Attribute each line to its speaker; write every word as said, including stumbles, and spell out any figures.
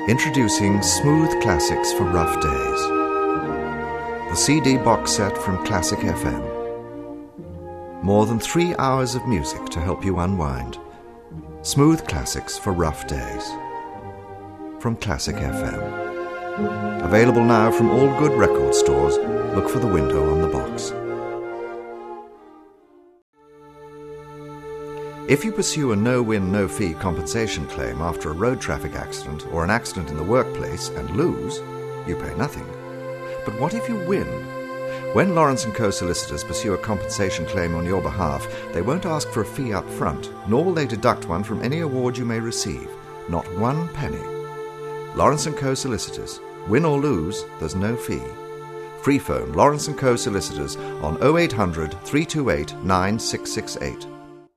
Speaker 1: Introducing Smooth Classics for Rough Days. The C D box set from Classic F M. More than three hours of music to help you unwind. Smooth Classics for Rough Days. From Classic F M. Available now from all good record stores. Look for the window on the box. If you pursue a no-win, no-fee compensation claim after a road traffic accident or an accident in the workplace and lose, you pay nothing. But what if you win? When Lawrence and Co. solicitors pursue a compensation claim on your behalf, they won't ask for a fee up front, nor will they deduct one from any award you may receive. Not one penny. Lawrence and Co. solicitors. Win or lose, there's no fee. Free phone Lawrence and Co. solicitors on oh eight hundred, three two eight, nine six six eight.